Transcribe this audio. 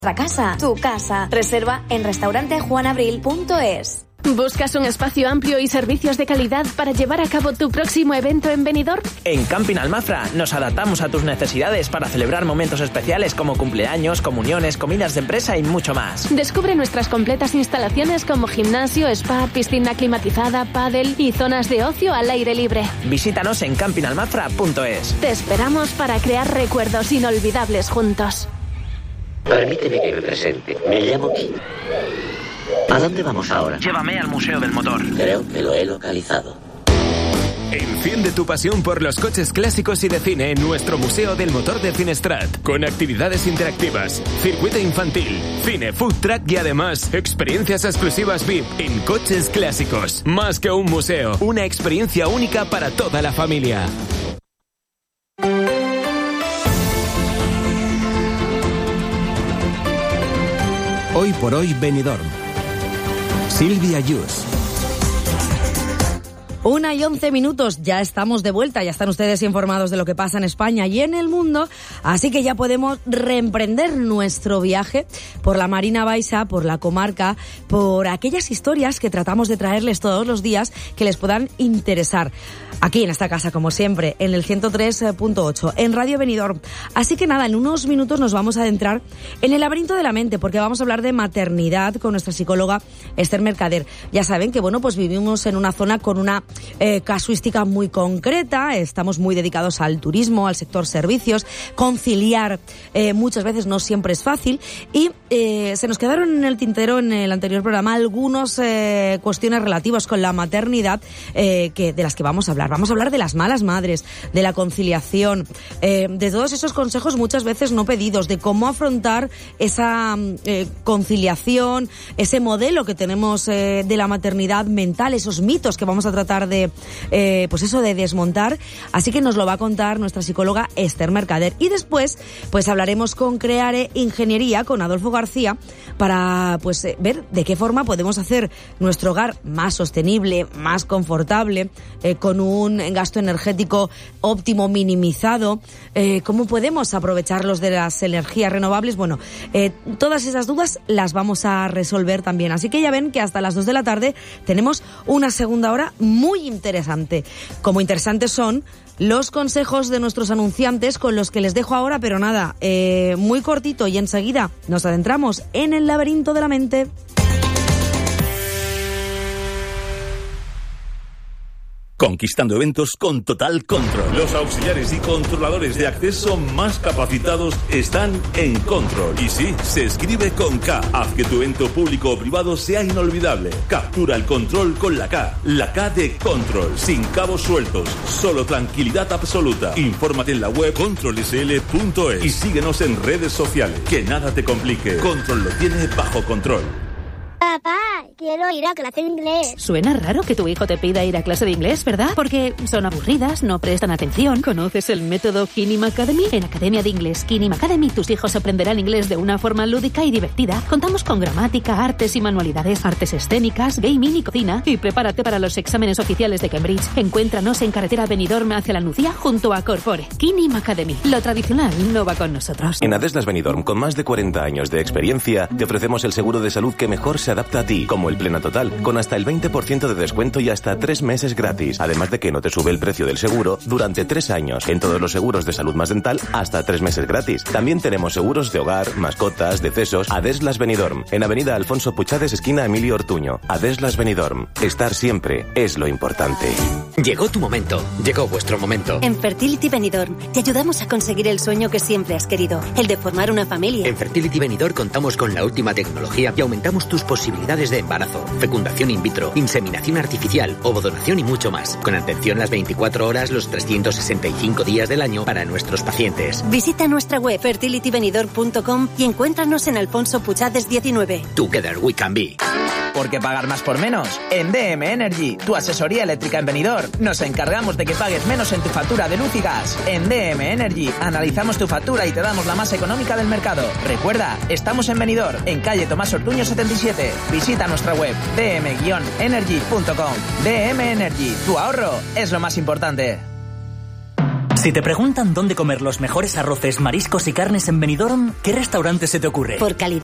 Nuestra casa, tu casa. Reserva en restaurantejuanabril.es. ¿Buscas un espacio amplio y servicios de calidad para llevar a cabo tu próximo evento en Benidorm? En Camping Almafra nos adaptamos a tus necesidades para celebrar momentos especiales como cumpleaños, comuniones, comidas de empresa y mucho más. Descubre nuestras completas instalaciones como gimnasio, spa, piscina climatizada, pádel y zonas de ocio al aire libre. Visítanos en campingalmafra.es. Te esperamos para crear recuerdos inolvidables juntos. Permíteme que me presente. Me llamo Kim. ¿A dónde vamos ahora? Llévame al Museo del Motor. Creo que lo he localizado. Enciende tu pasión por los coches clásicos y de cine en nuestro Museo del Motor de Finestrat, con actividades interactivas, circuito infantil, cine, food truck y además experiencias exclusivas VIP en coches clásicos. Más que un museo, una experiencia única para toda la familia. Hoy por hoy Benidorm. Silvia Yus. 1:11, ya estamos de vuelta, ya están ustedes informados de lo que pasa en España y en el mundo, así que ya podemos reemprender nuestro viaje por la Marina Baixa, por la comarca, por aquellas historias que tratamos de traerles todos los días que les puedan interesar. Aquí en esta casa, como siempre, en el 103.8, en Radio Benidorm. Así que nada, en unos minutos nos vamos a adentrar en el laberinto de la mente, porque vamos a hablar de maternidad con nuestra psicóloga Esther Mercader. Ya saben que, bueno, pues vivimos en una zona con una casuística muy concreta, estamos muy dedicados al turismo, al sector servicios, conciliar muchas veces no siempre es fácil y se nos quedaron en el tintero en el anterior programa algunas cuestiones relativas con la maternidad de las que vamos a hablar. Vamos a hablar de las malas madres, de la conciliación, de todos esos consejos muchas veces no pedidos, de cómo afrontar esa conciliación, ese modelo que tenemos de la maternidad mental, esos mitos que vamos a tratar de desmontar. Así que nos lo va a contar nuestra psicóloga Esther Mercader. Y después, pues hablaremos con Creare Ingeniería, con Adolfo García, para ver de qué forma podemos hacer nuestro hogar más sostenible, más confortable, con un gasto energético óptimo, minimizado, cómo podemos aprovecharlos de las energías renovables. Bueno, todas esas dudas las vamos a resolver también. Así que ya ven que hasta las 2 de la tarde tenemos una segunda hora muy interesante. Como interesantes son los consejos de nuestros anunciantes, con los que les dejo ahora, pero nada, muy cortito, y enseguida nos adentramos en el laberinto de la mente. Conquistando eventos con Total Control. Los auxiliares y controladores de acceso más capacitados están en Control. Y sí, se escribe con K. Haz que tu evento público o privado sea inolvidable. Captura el control con la K. La K de Control. Sin cabos sueltos. Solo tranquilidad absoluta. Infórmate en la web controlsl.es y síguenos en redes sociales. Que nada te complique. Control lo tiene bajo control. Papá, quiero ir a clase de inglés. Suena raro que tu hijo te pida ir a clase de inglés, ¿verdad? Porque son aburridas, no prestan atención. ¿Conoces el método Kinim Academy? En Academia de Inglés Kinim Academy tus hijos aprenderán inglés de una forma lúdica y divertida. Contamos con gramática, artes y manualidades, artes escénicas, gaming y cocina. Y prepárate para los exámenes oficiales de Cambridge. Encuéntranos en carretera Benidorm hacia la Nucía junto a Corpore. Kinim Academy. Lo tradicional no va con nosotros. En Adeslas Benidorm, con más de 40 años de experiencia, te ofrecemos el seguro de salud que mejor se adapta a ti, como el Plena Total, con hasta el 20% de descuento y hasta 3 meses gratis. Además de que no te sube el precio del seguro durante 3 años. En todos los seguros de salud más dental, hasta 3 meses gratis. También tenemos seguros de hogar, mascotas, decesos. Adeslas Benidorm, en Avenida Alfonso Puchades, esquina Emilio Ortuño. Adeslas Benidorm. Estar siempre es lo importante. Llegó tu momento. Llegó vuestro momento. En Fertility Benidorm te ayudamos a conseguir el sueño que siempre has querido, el de formar una familia. En Fertility Benidorm contamos con la última tecnología y aumentamos tus posibilidades de embarazo, fecundación in vitro, inseminación artificial, ovodonación y mucho más. Con atención las 24 horas, los 365 días del año para nuestros pacientes. Visita nuestra web fertilitybenidorm.com y encuéntranos en Alfonso Puchades 19. Together we can be. ¿Por qué pagar más por menos? En DM Energy, tu asesoría eléctrica en Benidorm, nos encargamos de que pagues menos en tu factura de luz y gas. En DM Energy, analizamos tu factura y te damos la más económica del mercado. Recuerda, estamos en Benidorm, en calle Tomás Ortuño 77. Visita nuestra web dm-energy.com. DM Energy, tu ahorro es lo más importante. Si te preguntan dónde comer los mejores arroces, mariscos y carnes en Benidorm, ¿qué restaurante se te ocurre? Por calidad